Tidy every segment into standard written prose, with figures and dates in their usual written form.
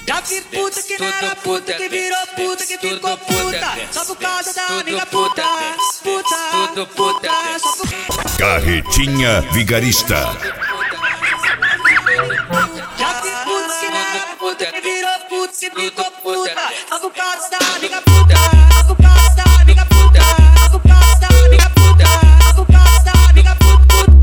Já vi puta que não era puta, que virou puta, que ficou puta, só por causa da amiga puta, puta, puta, só por... Carretinha Vigarista. Já vi puta que não era puta, que virou puta, que ficou puta, só por causa da amiga puta, só por causa da amiga puta, só por causa da amiga puta, só por causa da amiga puta.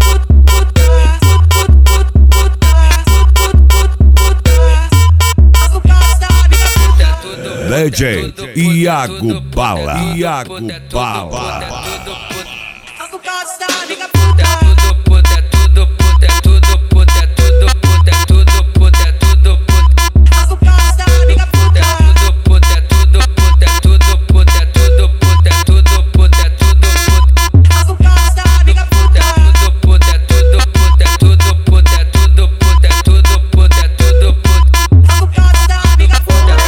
Legend Iago Bala. Iago Bala. Por causa da amiga puta. Tudo puta, tudo puta, tudo puta, tudo puta, tudo puta, tudo puta. Por causa da amiga puta. Tudo puta, tudo puta, tudo puta, tudo puta, tudo puta, tudo puta. Por causa da amiga puta. Tudo puta, tudo puta, tudo puta, tudo puta, tudo puta, tudo puta. Por causa da amiga puta.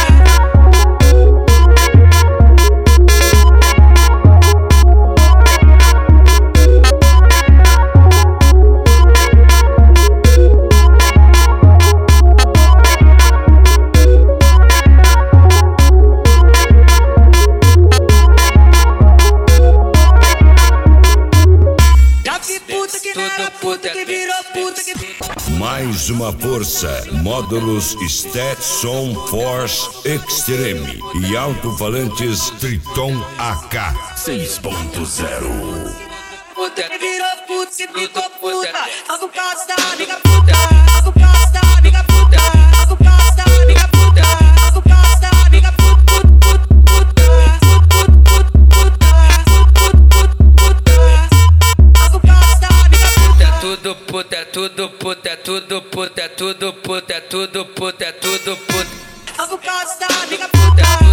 Puta que virou puta que... Mais uma força. Módulos Stetson Force Extreme e alto-falantes Triton AK 6.0. Puta que virou puta que ficou puta, só por causa da amiga puta, só por causa da amiga puta, só por causa da amiga puta, só por causa da amiga puta. Tudo puta, tudo puta, tudo puta, tudo puta, tudo puta, tudo puta. Por causa da amiga puta.